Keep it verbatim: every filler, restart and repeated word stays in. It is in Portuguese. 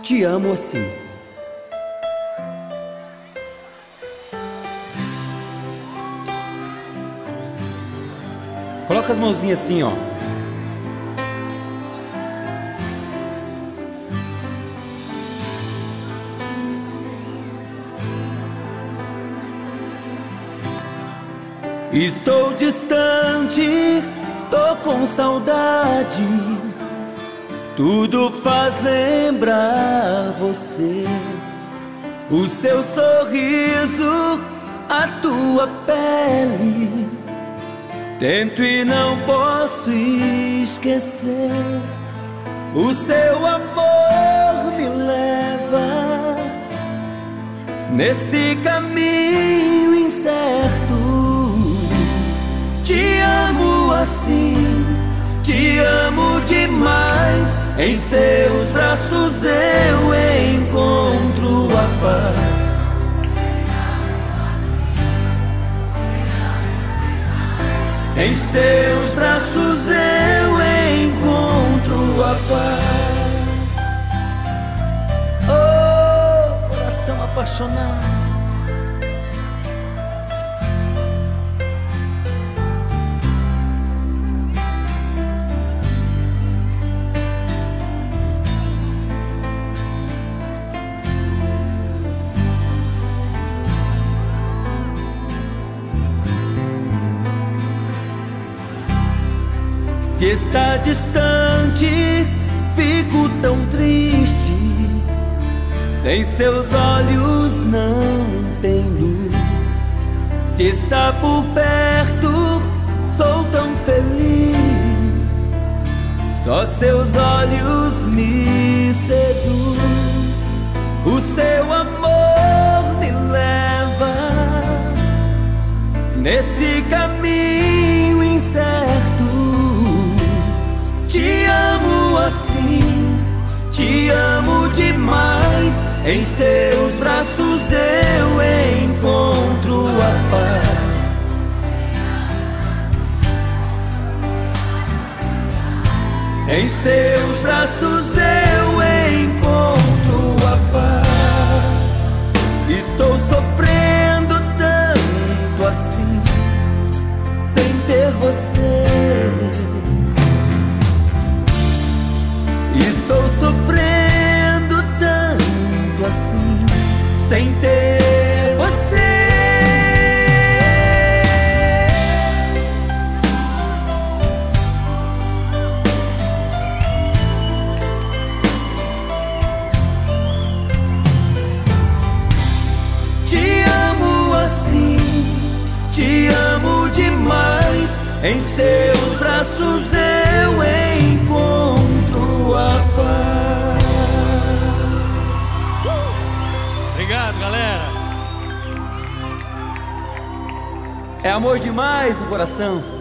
Te amo assim. Coloca as mãozinhas assim, ó. Estou distante, tô com saudade. Tudo faz lembrar você. O seu sorriso, a tua pele. Tento e não posso esquecer. O seu amor me leva nesse caminho incerto. Te amo assim, te amo demais. Em seus braços eu encontro a paz. Em seus braços eu encontro a paz. Oh, coração apaixonado. Se está distante, fico tão triste. Sem seus olhos não tem luz. Se está por perto, sou tão feliz. Só seus olhos me seduz. O seu amor me leva nesse caminho incerto. Te amo assim, te amo demais. Em seus braços eu encontro a paz. Em seus braços eu encontro a paz. Estou sofrendo tanto assim, sem ter você. Estou sofrendo tanto assim, sem ter você. Te amo assim, te amo demais. Em seus braços eu encontro a paz. Obrigado, galera. É amor demais no coração.